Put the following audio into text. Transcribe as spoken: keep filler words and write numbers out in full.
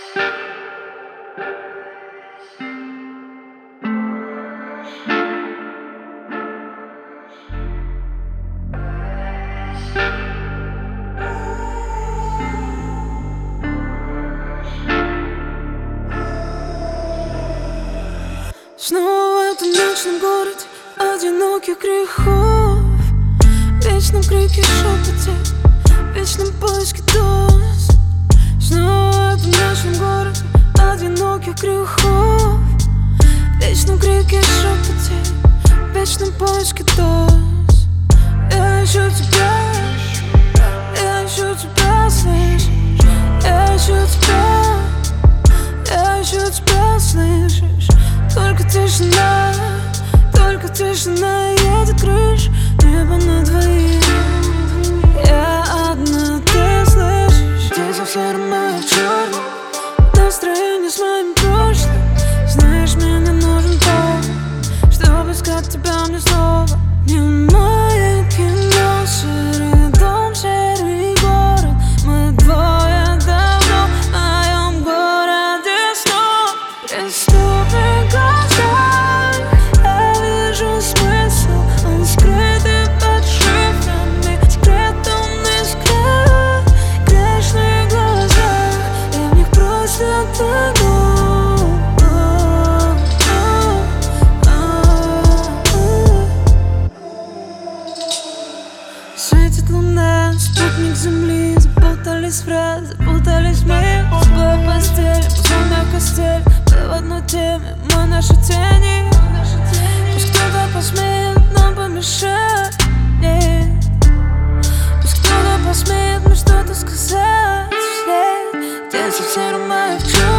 Снова в этом ночном городе одиноких грехов, в вечном крике, шепоте, в вечном поиске доз. Снова в этом ночном городе одиноких грехов, в вечном крике, шепоте, в вечном поиске доз. Я ищу тебя, я ищу тебя, слышишь? Я ищу тебя, я ищу тебя, слышишь? Только тишина, только тишина, едет крыша, небо на двоих. Я одна, ты слышишь? Здесь во сером, а я в черном, настроение с моим прошлым. Знаешь, мне не нужен повод, чтобы искать тебя мне снова. Не мое кино, серый дом, серый город. Мы двое давно в моем городе снова. Преступный глазах я вижу смысл, он скрытый под шифрами, секрет умный скрыт. Грешных глазах я в них просто тону. Светит луна, спутник земли. Запутались фразы, запутались мы. С тобой в постели, пузырная костель. Мы в одной теме, мы наши тени. Пусть кто-то посмеет нам помешать, нет. Пусть кто-то посмеет мне что-то сказать вслед. Здесь в сером, а я в черном.